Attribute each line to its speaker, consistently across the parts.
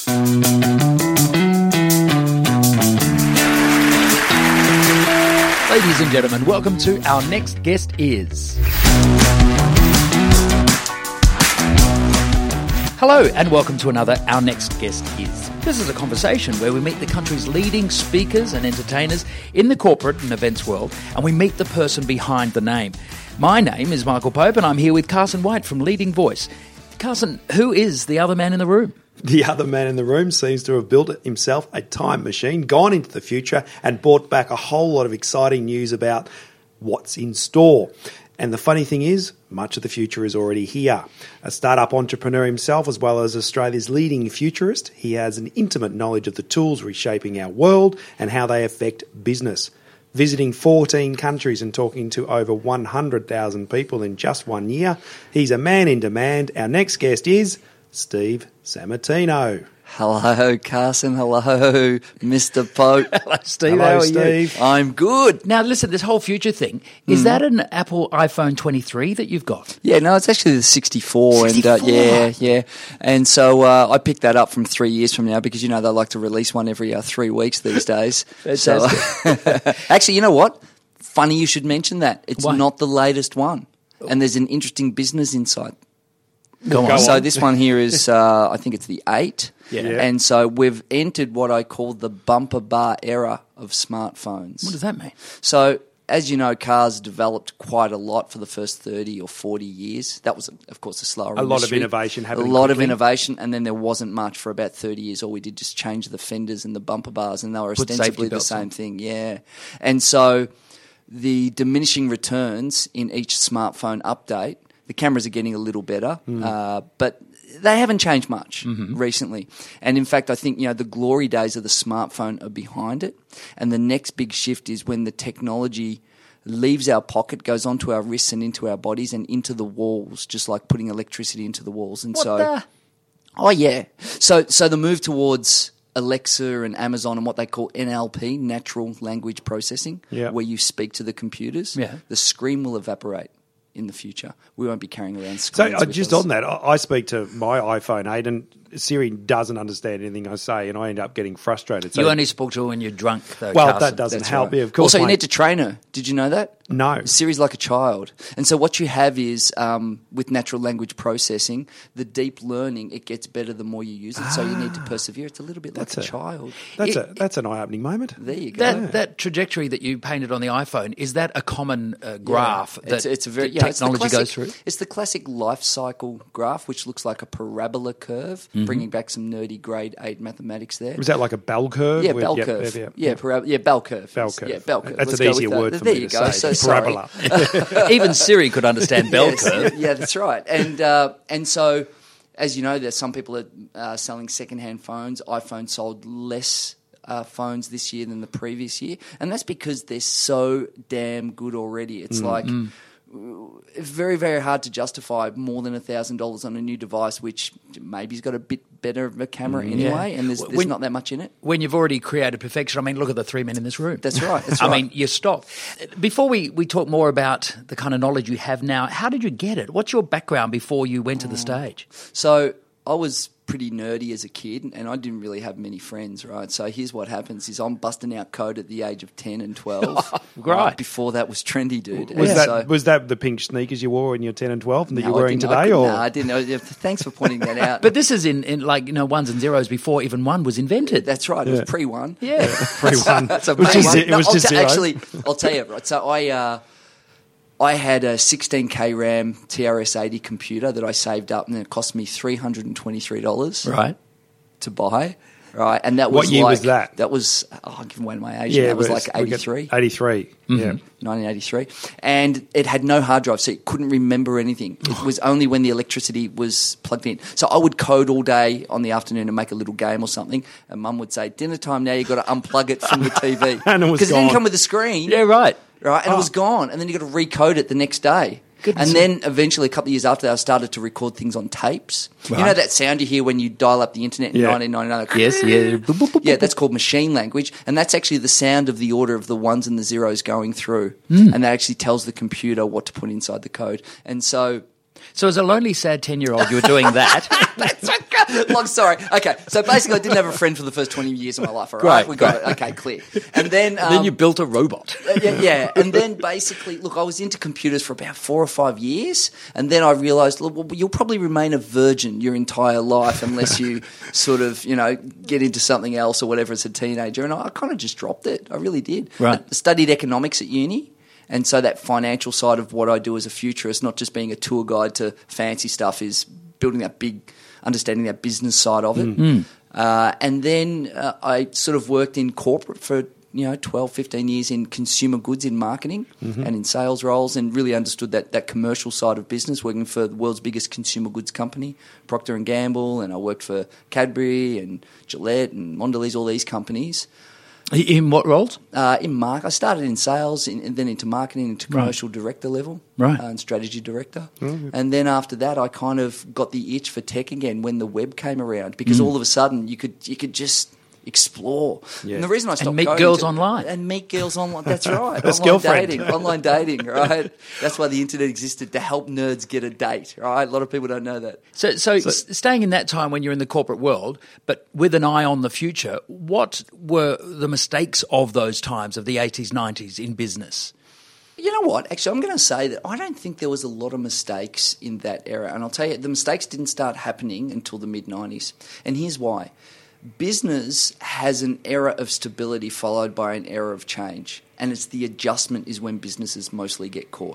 Speaker 1: Ladies and gentlemen, welcome to Our Next Guest Is. Hello and welcome to another Our Next Guest Is. This is a conversation where we meet the country's leading speakers and entertainers in the corporate and events world, and we meet the person behind the name. My name is Michael Pope and I'm here with Carson White from Leading Voice. Carson, who is the other man in the room?
Speaker 2: The other man in the room seems to have built himself a time machine, gone into the future and brought back a whole lot of exciting news about what's in store. And the funny thing is, much of the future is already here. A startup entrepreneur himself, as well as Australia's leading futurist, he has an intimate knowledge of the tools reshaping our world and how they affect business. Visiting 14 countries and talking to over 100,000 people in just 1 year, he's a man in demand. Our next guest is Steve Sammartino.
Speaker 3: Hello, Carson. Hello, Mr. Pope.
Speaker 1: Hello, Steve.
Speaker 2: Hello,
Speaker 1: How are
Speaker 2: Steve.
Speaker 1: you?
Speaker 3: I'm good.
Speaker 1: Now, listen, this whole future thing, is that an Apple iPhone 23 that you've got?
Speaker 3: Yeah, no, it's actually the 64.
Speaker 1: 64?
Speaker 3: And yeah. And so I picked that up from 3 years from now because, you know, they like to release one every 3 weeks these days. So, actually, you know what? Funny you should mention that. It's
Speaker 1: Why?
Speaker 3: not the latest one. And there's an interesting business insight.
Speaker 1: Go on.
Speaker 3: So this one here is, I think it's the 8.
Speaker 1: Yeah.
Speaker 3: And so we've entered what I call the bumper bar era of smartphones.
Speaker 1: What does that mean?
Speaker 3: So, as you know, cars developed quite a lot for the first 30 or 40 years. That was, of course, a slower industry.
Speaker 2: A lot of innovation happening
Speaker 3: A lot of
Speaker 2: quickly.
Speaker 3: innovation, and then there wasn't much for about 30 years. All we did just change the fenders and the bumper bars, and they were
Speaker 1: Put
Speaker 3: ostensibly
Speaker 1: safety
Speaker 3: the
Speaker 1: belts
Speaker 3: same
Speaker 1: on.
Speaker 3: thing. Yeah. And so the diminishing returns in each smartphone update, the cameras are getting a little better, but they haven't changed much recently. And in fact, I think, you know, the glory days of the smartphone are behind it. And the next big shift is when the technology leaves our pocket, goes onto our wrists and into our bodies and into the walls, just like putting electricity into the walls. And Oh, yeah. So the move towards Alexa and Amazon and what they call NLP, natural language processing, where you speak to the computers, the screen will evaporate in the future. We won't be carrying around screens.
Speaker 2: So
Speaker 3: with
Speaker 2: just
Speaker 3: us.
Speaker 2: on that, I speak to my iPhone 8 and Siri doesn't understand anything I say and I end up getting frustrated. So,
Speaker 1: You only spoke to her when you're drunk, though,
Speaker 2: well,
Speaker 1: Carson.
Speaker 2: that doesn't
Speaker 3: That's
Speaker 2: help.
Speaker 3: right.
Speaker 2: Yeah, of course.
Speaker 3: Also, you
Speaker 2: mate.
Speaker 3: need to train her. Did you know that?
Speaker 2: No.
Speaker 3: Siri's like a child. And so what you have is, with natural language processing, the deep learning, it gets better the more you use it. So you need to persevere. It's a little bit like a child.
Speaker 2: That's an eye-opening moment.
Speaker 3: There you go.
Speaker 1: That trajectory that you painted on the iPhone, is that a common graph that
Speaker 3: it's a very,
Speaker 1: technology
Speaker 3: it's the classic,
Speaker 1: goes through?
Speaker 3: It's the classic life cycle graph, which looks like a parabola curve, bringing back some nerdy grade 8 mathematics there.
Speaker 2: Was that like a bell curve?
Speaker 3: Yeah, bell curve. Bell curve.
Speaker 2: Bell curve.
Speaker 3: Yeah, bell curve.
Speaker 2: That's
Speaker 3: Let's
Speaker 2: an
Speaker 3: go
Speaker 2: easier
Speaker 3: with that.
Speaker 2: word for
Speaker 3: there
Speaker 2: me
Speaker 3: you
Speaker 2: to
Speaker 3: go.
Speaker 2: say.
Speaker 3: So
Speaker 2: Parabola.
Speaker 1: Even Siri could understand bell
Speaker 3: Yes,
Speaker 1: curve.
Speaker 3: Yeah, that's right. And so, as you know, there's some people are selling secondhand phones. iPhone sold less phones this year than the previous year, and that's because they're so damn good already. It's like very, very hard to justify more than $1,000 on a new device, which maybe's got a bit better of a camera anyway, and there's not that much in it.
Speaker 1: When you've already created perfection, I mean, look at the 3 men in this room.
Speaker 3: That's right.
Speaker 1: I mean, you stop. Before we talk more about the kind of knowledge you have now, how did you get it? What's your background before you went to the stage?
Speaker 3: So I was pretty nerdy as a kid, and I didn't really have many friends, right? So here's what happens is I'm busting out code at the age of 10 and 12.
Speaker 1: Right.
Speaker 3: Before that was trendy, dude.
Speaker 2: Was that the pink sneakers you wore when you were 10 and 12 and that you're wearing today?
Speaker 3: No, I didn't. Thanks for pointing that out.
Speaker 1: But this is in like, you know, ones and zeros before even one was invented.
Speaker 3: That's right. It was pre-1.
Speaker 1: Yeah.
Speaker 2: Pre-1.
Speaker 3: So
Speaker 2: It was just zero.
Speaker 3: Actually, I'll tell you, right? So I had a 16K RAM TRS-80 computer that I saved up, and it cost me $323
Speaker 1: Right.
Speaker 3: to buy. Right, and that was
Speaker 2: What year was that?
Speaker 3: That was I'll give away my age.
Speaker 2: Yeah,
Speaker 3: that was
Speaker 2: but
Speaker 3: like 83.
Speaker 2: 83. Yeah.
Speaker 3: 1983, and it had no hard drive, so it couldn't remember anything. It was only when the electricity was plugged in. So I would code all day on the afternoon and make a little game or something, and Mum would say, dinner time now, you've got to unplug it from the TV.
Speaker 2: And it was
Speaker 3: Because it didn't
Speaker 2: gone.
Speaker 3: come with a screen.
Speaker 1: Yeah, right.
Speaker 3: Right, and it was gone, and then you got to recode it the next day.
Speaker 1: Goodness.
Speaker 3: And then eventually, a couple of years after that, I started to record things on tapes.
Speaker 1: Right.
Speaker 3: You know that sound you hear when you dial up the internet in
Speaker 2: Yeah.
Speaker 3: 1999?
Speaker 1: Yes, yeah.
Speaker 3: Yeah, that's called machine language, and that's actually the sound of the order of the ones and the zeros going through, and that actually tells the computer what to put inside the code. And so
Speaker 1: So as a lonely, sad 10-year-old, you were doing that.
Speaker 3: that's okay. Long story. Okay, so basically, I didn't have a friend for the first 20 years of my life. All right, we got it. Okay, clear. And then,
Speaker 1: then you built a robot.
Speaker 3: yeah. And then basically, look, I was into computers for about 4 or 5 years, and then I realised, look, well, you'll probably remain a virgin your entire life unless you sort of, get into something else or whatever as a teenager. And I kind of just dropped it. I really did.
Speaker 1: Right.
Speaker 3: I studied economics at uni. And so that financial side of what I do as a futurist, not just being a tour guide to fancy stuff, is building understanding that business side of it. And then I sort of worked in corporate for 12, 15 years in consumer goods in marketing and in sales roles, and really understood that commercial side of business, working for the world's biggest consumer goods company, Procter & Gamble, and I worked for Cadbury and Gillette and Mondelez, all these companies.
Speaker 1: In what roles?
Speaker 3: I started in sales and then into marketing, into commercial director level and strategy director. And then after that, I kind of got the itch for tech again when the web came around, because all of a sudden you could just explore. Yeah. And the reason I stopped
Speaker 1: meet girls online.
Speaker 3: And meet girls online. That's right.
Speaker 2: That's girlfriend.
Speaker 3: Online dating, right? That's why the internet existed, to help nerds get a date, right? A lot of people don't know that.
Speaker 1: So staying in that time when you're in the corporate world, but with an eye on the future, what were the mistakes of those times, of the 80s, 90s in business?
Speaker 3: You know what? Actually, I'm going to say that I don't think there was a lot of mistakes in that era. And I'll tell you, the mistakes didn't start happening until the mid-90s. And here's why. Business has an era of stability followed by an era of change, and it's the adjustment is when businesses mostly get caught.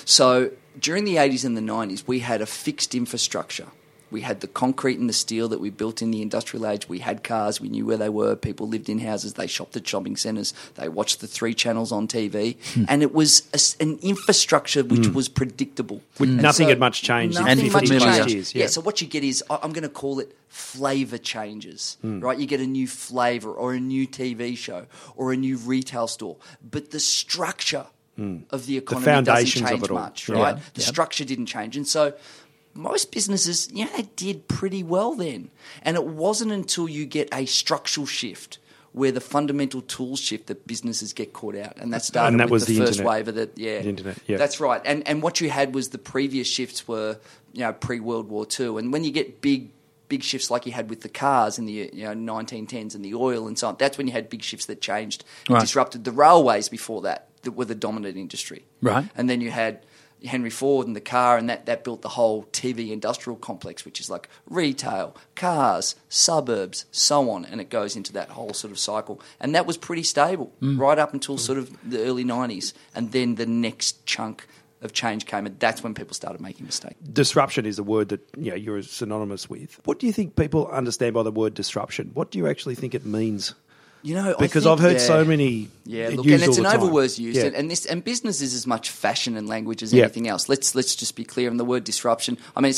Speaker 3: So during the 80s and the 90s, we had a fixed infrastructure. We had the concrete and the steel that we built in the industrial age. We had cars. We knew where they were. People lived in houses. They shopped at shopping centres. They watched the 3 channels on TV. And it was an infrastructure which was predictable.
Speaker 2: Nothing had much changed in 50 years.
Speaker 3: Yeah, so what you get is, I'm going to call it flavour changes, right? You get a new flavour or a new TV show or a new retail store. But the structure of the economy doesn't change much, right?
Speaker 1: Yeah.
Speaker 3: The structure didn't change. And so most businesses, they did pretty well then. And it wasn't until you get a structural shift where the fundamental tools shift that businesses get caught out. And that started with the first wave of the internet. Yeah. That's right. And what you had was the previous shifts were, pre-World War II. And when you get big shifts like you had with the cars in the 1910s and the oil and so on, that's when you had big shifts that changed and disrupted the railways before that were the dominant industry.
Speaker 1: Right.
Speaker 3: And then you had Henry Ford and the car, and that built the whole TV industrial complex, which is like retail, cars, suburbs, so on, and it goes into that whole sort of cycle. And that was pretty stable right up until sort of the early 90s. And then the next chunk of change came, and that's when people started making mistakes.
Speaker 2: Disruption is a word that you're synonymous with. What do you think people understand by the word disruption? What do you actually think it means? Because I've heard so many.
Speaker 3: Yeah, look, and it's an overused use, and business is as much fashion and language as anything else. Let's just be clear on the word disruption. I mean,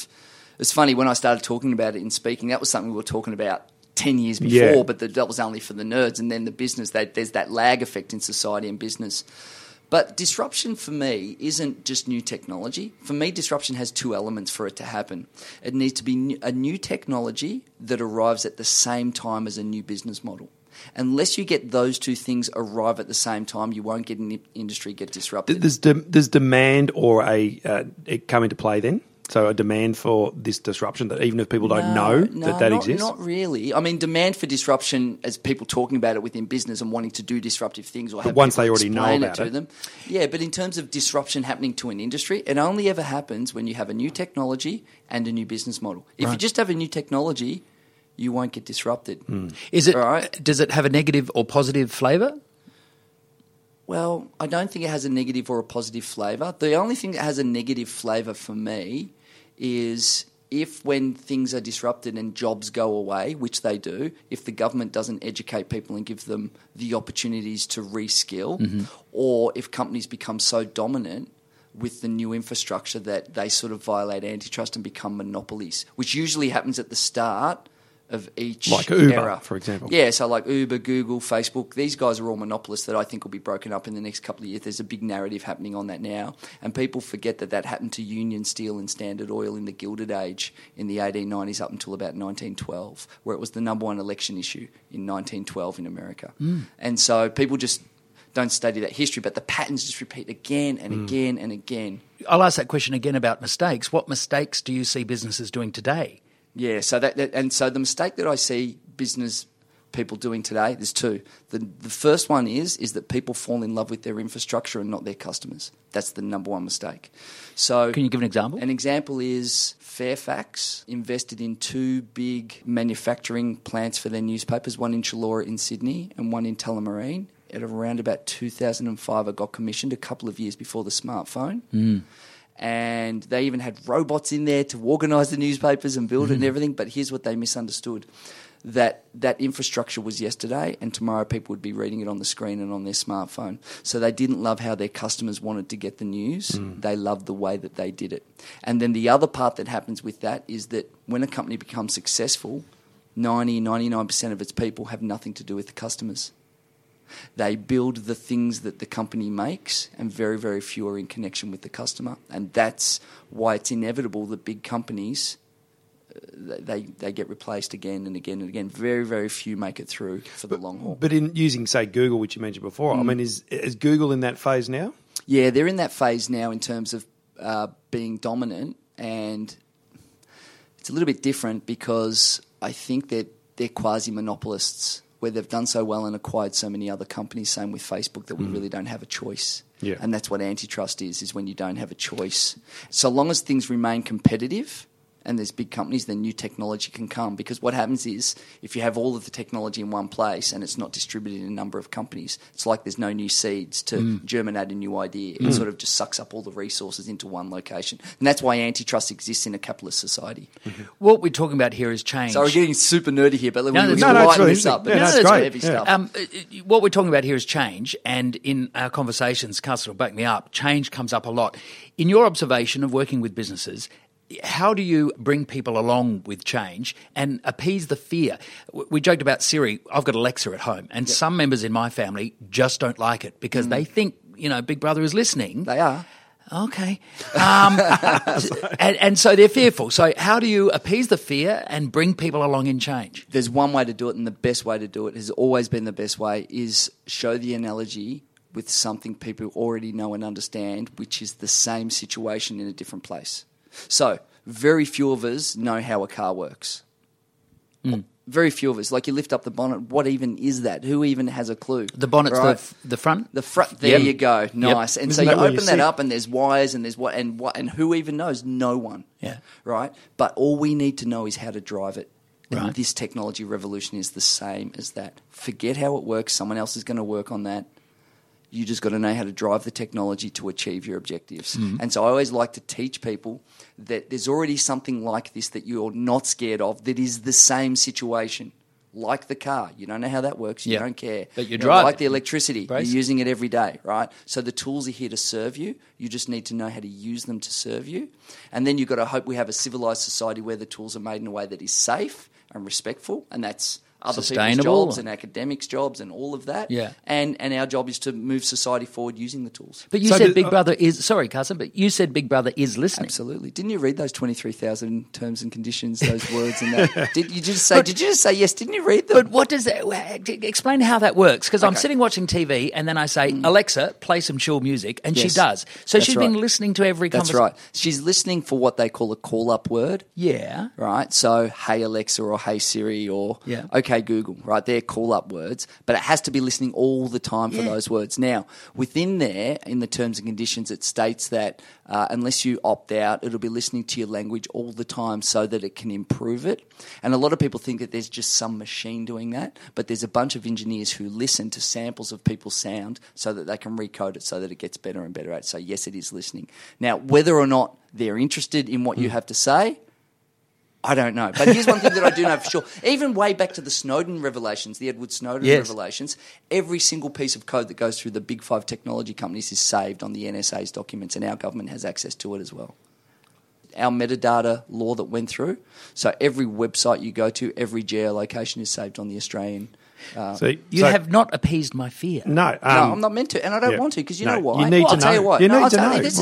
Speaker 3: it's funny when I started talking about it in speaking. That was something we were talking about 10 years before, but that was only for the nerds, and then the business. There's that lag effect in society and business. But disruption for me isn't just new technology. For me, disruption has 2 elements for it to happen. It needs to be a new technology that arrives at the same time as a new business model. Unless you get those 2 things arrive at the same time, you won't get an industry get disrupted.
Speaker 2: Does demand or it come into play then? So a demand for this disruption that even if people don't know that exists?
Speaker 3: Not really. I mean, demand for disruption as people talking about it within business and wanting to do disruptive things or have
Speaker 2: once they already know about
Speaker 3: it to them. Yeah, but in terms of disruption happening to an industry, it only ever happens when you have a new technology and a new business model. If you just have a new technology, you won't get disrupted.
Speaker 1: Is it? Does it have a negative or positive flavour?
Speaker 3: Well, I don't think it has a negative or a positive flavour. The only thing that has a negative flavour for me is if when things are disrupted and jobs go away, which they do, if the government doesn't educate people and give them the opportunities to reskill, or if companies become so dominant with the new infrastructure that they sort of violate antitrust and become monopolies, which usually happens at the start of each
Speaker 2: like Uber,
Speaker 3: era.
Speaker 2: For example.
Speaker 3: Yeah, so like Uber, Google, Facebook, these guys are all monopolists that I think will be broken up in the next couple of years. There's a big narrative happening on that now, and people forget that happened to Union Steel and Standard Oil in the Gilded Age in the 1890s up until about 1912, where it was the number 1 election issue in 1912 in America. And so people just don't study that history, but the patterns just repeat again and again and again.
Speaker 1: I'll ask that question again about mistakes. What mistakes do you see businesses doing today?
Speaker 3: Yeah, so so the mistake that I see business people doing today, there's two. The first one is that people fall in love with their infrastructure and not their customers. That's the number one mistake. So
Speaker 1: Can you give an example?
Speaker 3: An example is Fairfax invested in 2 big manufacturing plants for their newspapers, one in Chullora in Sydney and one in Tullamarine. At around about 2005, I got commissioned a couple of years before the smartphone. And they even had robots in there to organise the newspapers and build it and everything. But here's what they misunderstood. That infrastructure was yesterday, and tomorrow people would be reading it on the screen and on their smartphone. So they didn't love how their customers wanted to get the news. They loved the way that they did it. And then the other part that happens with that is that when a company becomes successful, 99% of its people have nothing to do with the customers. They build the things that the company makes, and very, very few are in connection with the customer. And that's why it's inevitable that big companies, they get replaced again and again and again. Very, very few make it through for the long haul.
Speaker 2: But in using, say, Google, which you mentioned before, I mean, is Google in that phase now?
Speaker 3: Yeah, they're in that phase now in terms of being dominant, and it's a little bit different because I think that they're quasi-monopolists, where they've done so well and acquired so many other companies, same with Facebook, that we really don't have a choice.
Speaker 2: Yeah.
Speaker 3: And that's what antitrust is when you don't have a choice. So long as things remain competitive and there's big companies, then new technology can come. Because what happens is, if you have all of the technology in one place and it's not distributed in a number of companies, it's like there's no new seeds to germinate a new idea. It sort of just sucks up all the resources into one location. And that's why antitrust exists in a capitalist society.
Speaker 1: What we're talking about here is change.
Speaker 3: So we're getting super nerdy here, but we're
Speaker 1: that's
Speaker 3: lighten
Speaker 2: really
Speaker 3: this up. But
Speaker 2: yeah,
Speaker 3: this
Speaker 2: that's
Speaker 3: is
Speaker 2: great.
Speaker 3: heavy
Speaker 2: Yeah.
Speaker 3: stuff.
Speaker 1: What we're talking about here is change, and in our conversations, Carson will back me up, change comes up a lot. In your observation of working with businesses, how do you bring people along with change and appease the fear? We joked about Siri. I've got Alexa at home, and some members in my family just don't like it because they think, Big Brother is listening.
Speaker 3: They are.
Speaker 1: Okay. And so they're fearful. So how do you appease the fear and bring people along in change?
Speaker 3: There's one way to do it, and the best way to do it has always been the best way, is show the analogy with something people already know and understand, which is the same situation in a different place. So very few of us know how a car works. Very few of us. Like, you lift up the bonnet, what even is that? Who even has a clue?
Speaker 1: The bonnet's
Speaker 3: right?
Speaker 1: the front?
Speaker 3: The front. There you go. Nice.
Speaker 1: Yep.
Speaker 3: And
Speaker 2: Isn't
Speaker 3: so you
Speaker 2: that where
Speaker 3: open
Speaker 2: you
Speaker 3: that
Speaker 2: sit?
Speaker 3: up, and there's wires, and there's what, and who even knows? No one.
Speaker 1: Yeah.
Speaker 3: Right? But all we need to know is how to drive it. And
Speaker 1: Right.
Speaker 3: this technology revolution is the same as that. Forget how it works. Someone else is going to work on that. You just got to know how to drive the technology to achieve your objectives. And so I always like to teach people that there's already something like this that you're not scared of that is the same situation. Like the car. You don't know how that works. You
Speaker 1: Yeah.
Speaker 3: don't care.
Speaker 1: But you
Speaker 3: know,
Speaker 1: drive
Speaker 3: like
Speaker 1: it.
Speaker 3: the electricity.
Speaker 1: Brace.
Speaker 3: You're using it every day, right? So the tools are here to serve you. You just need to know how to use them to serve you. And then you've got to hope we have a civilized society where the tools are made in a way that is safe and respectful, and that's other people's
Speaker 1: Sustainable.
Speaker 3: jobs and academics' jobs and all of that.
Speaker 1: Yeah.
Speaker 3: And our job is to move society forward using the tools.
Speaker 1: But you
Speaker 2: So
Speaker 1: said
Speaker 2: did-
Speaker 1: Big Brother is... Sorry, Carson, but you said Big Brother is listening.
Speaker 3: Absolutely. Didn't you read those 23,000 terms and conditions, those words and that? Did you just say yes? Didn't you read them?
Speaker 1: But what does that... Explain how that works, because I'm sitting watching TV and then I say, Alexa, play some chill music, and she
Speaker 3: Yes.
Speaker 1: does. So
Speaker 3: That's
Speaker 1: she's been
Speaker 3: right.
Speaker 1: listening to every
Speaker 3: That's
Speaker 1: conversation.
Speaker 3: right. She's listening for what they call a call-up word.
Speaker 1: Yeah.
Speaker 3: Right, so hey Alexa or hey Siri or
Speaker 1: Yeah.
Speaker 3: okay Google, right? They're call-up words, but it has to be listening all the time for those words. Now, within there, in the terms and conditions, it states that unless you opt out, it'll be listening to your language all the time so that it can improve it. And a lot of people think that there's just some machine doing that, but there's a bunch of engineers who listen to samples of people's sound so that they can recode it so that it gets better and better at it. So yes, it is listening. Now, whether or not they're interested in what you have to say, I don't know. But here's one thing that I do know for sure. Even way back to the Snowden revelations, the Edward Snowden
Speaker 1: Yes.
Speaker 3: revelations, every single piece of code that goes through the big 5 technology companies is saved on the NSA's documents, and our government has access to it as well. Our metadata law that went through, so every website you go to, every geolocation is saved on the Australian
Speaker 1: You have not appeased my fear.
Speaker 2: No,
Speaker 3: No, I'm not meant to, and I don't want to, because you know why.
Speaker 2: You need to
Speaker 3: I'll tell
Speaker 2: know.
Speaker 3: you what.
Speaker 2: You
Speaker 3: No,
Speaker 2: need
Speaker 3: I'll
Speaker 2: to
Speaker 3: tell
Speaker 2: know.
Speaker 3: you, this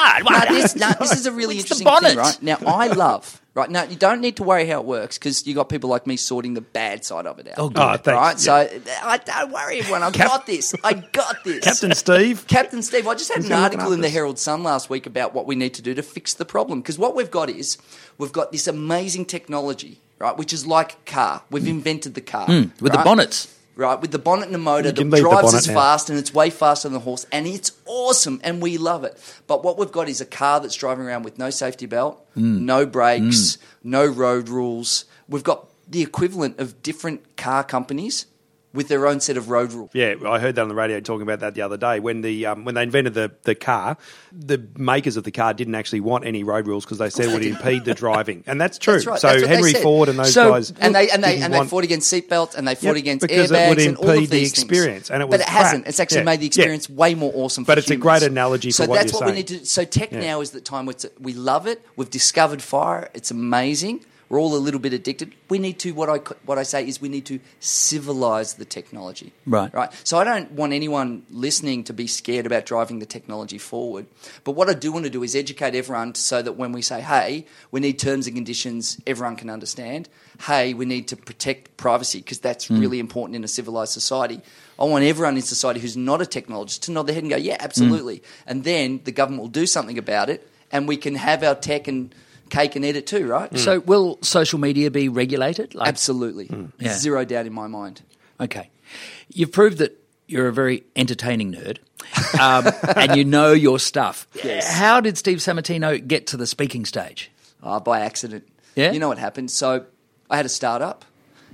Speaker 3: is a really
Speaker 1: What's the
Speaker 3: interesting
Speaker 1: bonnet?
Speaker 3: thing, right? Now, I love, right? Now, you don't need to worry how it works, because you got people like me sorting the bad side of it out.
Speaker 1: Oh, good.
Speaker 2: Oh, thanks.
Speaker 3: Right?
Speaker 2: Yeah.
Speaker 3: So, don't worry, everyone. I got this.
Speaker 2: Captain Steve.
Speaker 3: Captain Steve, I just had
Speaker 2: He's
Speaker 3: an
Speaker 2: gonna look
Speaker 3: article in
Speaker 2: after
Speaker 3: the
Speaker 2: us.
Speaker 3: Herald Sun last week about what we need to do to fix the problem. Because what we've got is, we've got this amazing technology, right, which is like a car. We've invented the car.
Speaker 1: With the
Speaker 3: right?
Speaker 1: bonnets.
Speaker 3: Right, with the bonnet and the motor
Speaker 2: You can
Speaker 3: that
Speaker 2: leave the
Speaker 3: drives
Speaker 2: bonnet
Speaker 3: us
Speaker 2: now.
Speaker 3: fast, and it's way faster than the horse, and it's awesome, and we love it. But what we've got is a car that's driving around with no safety belt, no brakes, no road rules. We've got the equivalent of different car companies with their own set of road rules.
Speaker 2: Yeah, I heard that on the radio talking about that the other day. When they invented the car, the makers of the car didn't actually want any road rules because they said it would impede the driving, and that's true.
Speaker 3: That's right,
Speaker 2: So
Speaker 3: that's what they
Speaker 2: Henry
Speaker 3: said.
Speaker 2: Ford and those
Speaker 1: So-
Speaker 2: guys
Speaker 3: And they
Speaker 2: didn't want-
Speaker 3: fought against seatbelts, and they fought against
Speaker 2: because it
Speaker 3: airbags
Speaker 2: would
Speaker 3: and all of
Speaker 2: impede the
Speaker 3: these things.
Speaker 2: experience, and it was
Speaker 3: but it hasn't.
Speaker 2: crap.
Speaker 3: It's actually
Speaker 2: Yeah.
Speaker 3: made the experience way more awesome.
Speaker 2: But
Speaker 3: for
Speaker 2: it's a
Speaker 3: humans.
Speaker 2: great analogy for
Speaker 3: so
Speaker 2: what
Speaker 3: that's
Speaker 2: you're
Speaker 3: what we
Speaker 2: saying.
Speaker 3: need to. So tech
Speaker 2: Yeah.
Speaker 3: now is the time where we love it. We've discovered fire. It's amazing. We're all a little bit addicted. We need to what I say is we need to civilize the technology.
Speaker 1: Right.
Speaker 3: Right. So I don't want anyone listening to be scared about driving the technology forward. But what I do want to do is educate everyone so that when we say, hey, we need terms and conditions, everyone can understand. Hey, we need to protect privacy because that's really important in a civilized society. I want everyone in society who's not a technologist to nod their head and go, yeah, absolutely. And then the government will do something about it, and we can have our tech and cake and eat it too, right?
Speaker 1: So will social media be regulated? Like,
Speaker 3: Absolutely.
Speaker 1: Yeah.
Speaker 3: Zero doubt in my mind.
Speaker 1: Okay. You've proved that you're a very entertaining nerd and you know your stuff.
Speaker 3: Yes.
Speaker 1: How did Steve Sammartino get to the speaking stage?
Speaker 3: By accident.
Speaker 1: Yeah?
Speaker 3: You know what happened? So I had a startup,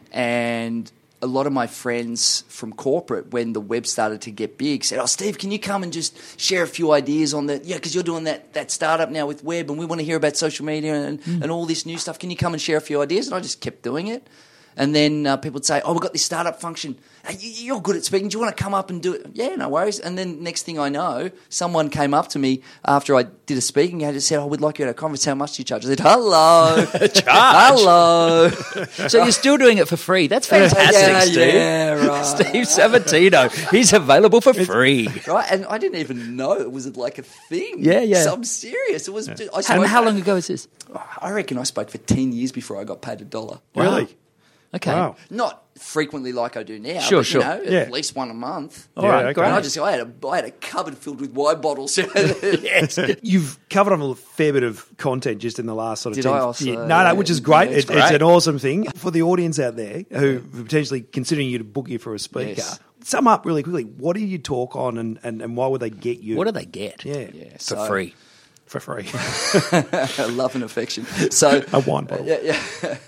Speaker 3: and a lot of my friends from corporate, when the web started to get big, said, oh, Steve, can you come and just share a few ideas on the... Yeah, because you're doing that startup now with web, and we want to hear about social media and all this new stuff. Can you come and share a few ideas? And I just kept doing it. And then people would say, oh, we've got this startup function. Hey, you're good at speaking. Do you want to come up and do it? Yeah, no worries. And then next thing I know, someone came up to me after I did a speaking and just said, oh, we'd like you at a conference. How much do you charge? I said, hello. Hello.
Speaker 1: So you're still doing it for free. That's fantastic, Steve.
Speaker 3: Yeah, right.
Speaker 1: Steve Sammartino. He's available for free.
Speaker 3: Right, and I didn't even know it was like a thing.
Speaker 1: Yeah, yeah.
Speaker 3: So I'm serious. It was. I
Speaker 1: And
Speaker 3: spoke-
Speaker 1: how long ago is this?
Speaker 3: I reckon I spoke for 10 years before I got paid $1.
Speaker 2: Really?
Speaker 1: Okay.
Speaker 2: Wow.
Speaker 3: Not frequently like I do now.
Speaker 1: Sure,
Speaker 3: but,
Speaker 1: sure.
Speaker 3: You know,
Speaker 2: Yeah.
Speaker 3: at least one a month.
Speaker 1: All right,
Speaker 2: okay.
Speaker 1: great.
Speaker 3: And I had a cupboard filled with wine bottles.
Speaker 1: Yes.
Speaker 2: You've covered on a fair bit of content just in the last sort of
Speaker 3: Did
Speaker 2: 10
Speaker 3: I also?
Speaker 2: years. No, which is great.
Speaker 3: Yeah, it's
Speaker 2: It's an awesome thing. For the audience out there who are potentially considering you to book you for a speaker,
Speaker 3: Yes.
Speaker 2: sum up really quickly. What do you talk on and why would they get you?
Speaker 1: What do they get?
Speaker 2: Yeah,
Speaker 3: Yeah,
Speaker 1: For free.
Speaker 2: for free.
Speaker 3: love and affection. So
Speaker 2: A wine bottle.
Speaker 3: Yeah.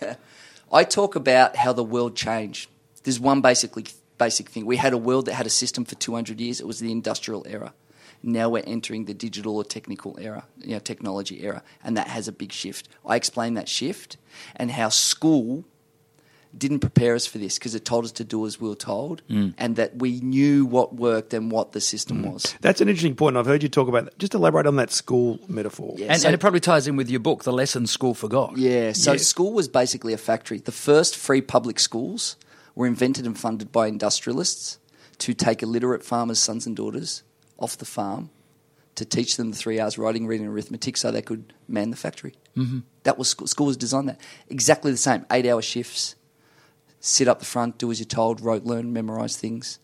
Speaker 3: I talk about how the world changed. There's one basic thing. We had a world that had a system for 200 years. It was the industrial era. Now we're entering the digital or technical era, technology era, and that has a big shift. I explain that shift and how school didn't prepare us for this because it told us to do as we were told, and that we knew what worked and what the system was.
Speaker 2: That's an interesting point. I've heard you talk about that. Just elaborate on that school metaphor.
Speaker 3: Yeah.
Speaker 1: And,
Speaker 3: So-
Speaker 1: and it probably ties in with your book, The Lessons School Forgot.
Speaker 3: Yeah, so
Speaker 2: Yeah.
Speaker 3: school was basically a factory. The first free public schools were invented and funded by industrialists to take illiterate farmers' sons and daughters off the farm to teach them the 3 hours writing, reading, and arithmetic so they could man the factory. Mm-hmm. That was school. School was designed that. Exactly the same, 8-hour shifts. Sit up the front, do as you're told, rote, learn, memorise things,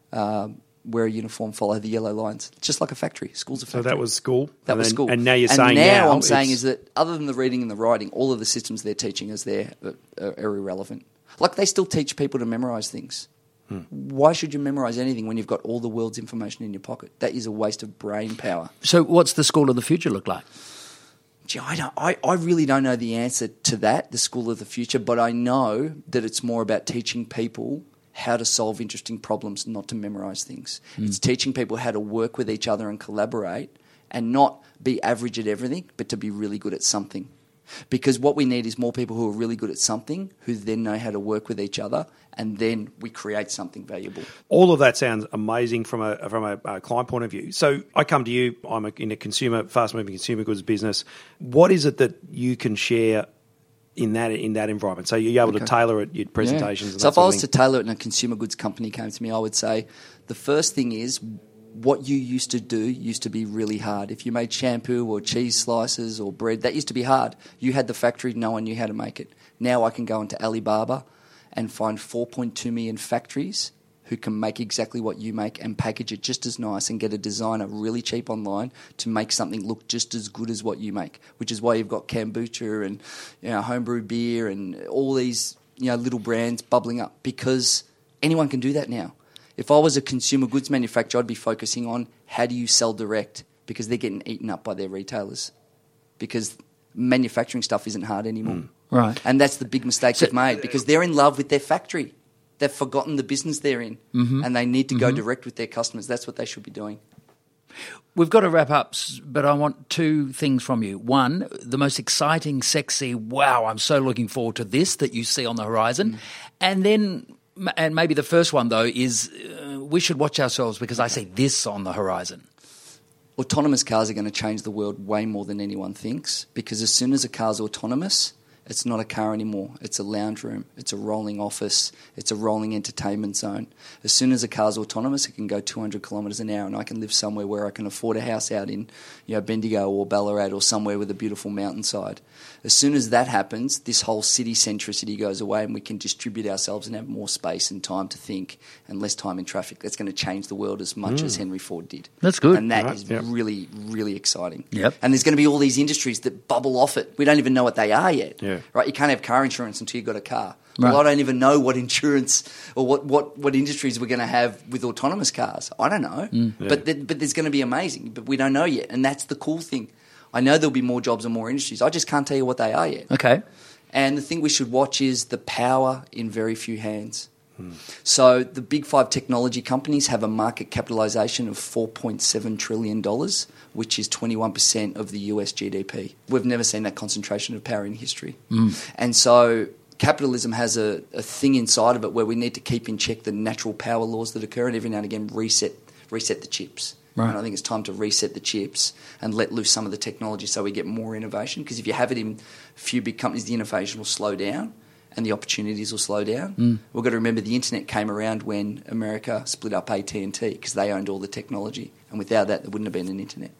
Speaker 3: wear a uniform, follow the yellow lines. Just like a factory. School's a factory.
Speaker 2: So that was school.
Speaker 3: That
Speaker 2: and
Speaker 3: was
Speaker 2: then-
Speaker 3: school.
Speaker 2: And now you're
Speaker 3: and
Speaker 2: saying
Speaker 3: now I'm
Speaker 2: it's-
Speaker 3: saying is that other than the reading and the writing, all of the systems they're teaching us there are irrelevant. Like they still teach people to memorise things. Why should you memorise anything when you've got all the world's information in your pocket? That is a waste of brain power.
Speaker 1: So what's the school of the future look like?
Speaker 3: Gee, I really don't know the answer to that, the school of the future, but I know that it's more about teaching people how to solve interesting problems, not to memorise things. It's teaching people how to work with each other and collaborate and not be average at everything, but to be really good at something. Because what we need is more people who are really good at something, who then know how to work with each other, and then we create something valuable.
Speaker 2: All of that sounds amazing from a client point of view. So I come to you. I'm in a fast-moving consumer goods business. What is it that you can share in that environment. So you're able to tailor it, your presentations. And
Speaker 3: so
Speaker 2: that
Speaker 3: if I was to tailor it and a consumer goods company came to me, I would say the first thing is what you used to do used to be really hard. If you made shampoo or cheese slices or bread, that used to be hard. You had the factory, no one knew how to make it. Now I can go into Alibaba and find 4.2 million factories who can make exactly what you make and package it just as nice and get a designer really cheap online to make something look just as good as what you make, which is why you've got kombucha and homebrew beer and all these little brands bubbling up, because anyone can do that now. If I was a consumer goods manufacturer, I'd be focusing on how do you sell direct, because they're getting eaten up by their retailers, because manufacturing stuff isn't hard anymore.
Speaker 1: Right.
Speaker 3: And that's the big mistake they've made, because they're in love with their factory. They've forgotten the business they're in, and they need to go direct with their customers. That's what they should be doing.
Speaker 1: We've got to wrap up, but I want two things from you. One, the most exciting, sexy, wow, I'm so looking forward to this that you see on the horizon. And then, and maybe the first one, though, is we should watch ourselves because I see this on the horizon.
Speaker 3: Autonomous cars are going to change the world way more than anyone thinks, because as soon as a car's autonomous, it's not a car anymore. It's a lounge room. It's a rolling office. It's a rolling entertainment zone. As soon as a car's autonomous, it can go 200 kilometres an hour, and I can live somewhere where I can afford a house out in Bendigo or Ballarat or somewhere with a beautiful mountainside. As soon as that happens, this whole city centricity goes away, and we can distribute ourselves and have more space and time to think and less time in traffic. That's going to change the world as much as Henry Ford did.
Speaker 1: That's good.
Speaker 3: And that is really, really exciting.
Speaker 1: Yep.
Speaker 3: And there's going to be all these industries that bubble off it. We don't even know what they are yet.
Speaker 2: Yeah.
Speaker 3: Right? You can't have car insurance until you've got a car.
Speaker 1: Right.
Speaker 3: Well, I don't even know what insurance or what industries we're going to have with autonomous cars. I don't know. But there's going to be amazing. But we don't know yet. And that's the cool thing. I know there'll be more jobs and more industries. I just can't tell you what they are yet.
Speaker 1: Okay.
Speaker 3: And the thing we should watch is the power in very few hands. So the big five technology companies have a market capitalisation of $4.7 trillion, which is 21% of the US GDP. We've never seen that concentration of power in history. And so capitalism has a thing inside of it where we need to keep in check the natural power laws that occur, and every now and again reset the chips. Right. And I think it's time to reset the chips and let loose some of the technology so we get more innovation, because if you have it in a few big companies, the innovation will slow down and the opportunities will slow down. We've got to remember the internet came around when America split up AT&T because they owned all the technology, and without that there wouldn't have been an internet.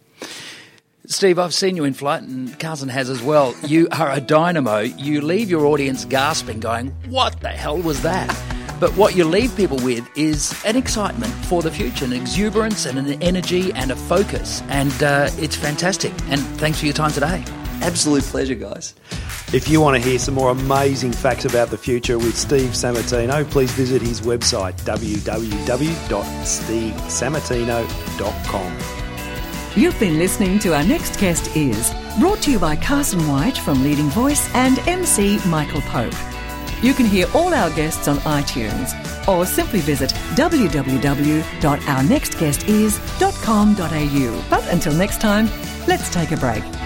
Speaker 1: Steve, I've seen you in flight, and Carson has as well. You are a dynamo. You leave your audience gasping, going, what the hell was that? But what you leave people with is an excitement for the future, an exuberance and an energy and a focus. And it's fantastic. And thanks for your time today.
Speaker 3: Absolute pleasure, guys.
Speaker 2: If you want to hear some more amazing facts about the future with Steve Sammartino, please visit his website, www.stevesammartino.com.
Speaker 4: You've been listening to Our Next Guest Is, brought to you by Carson White from Leading Voice and MC Michael Pope. You can hear all our guests on iTunes, or simply visit www.ournextguestis.com.au. But until next time, let's take a break.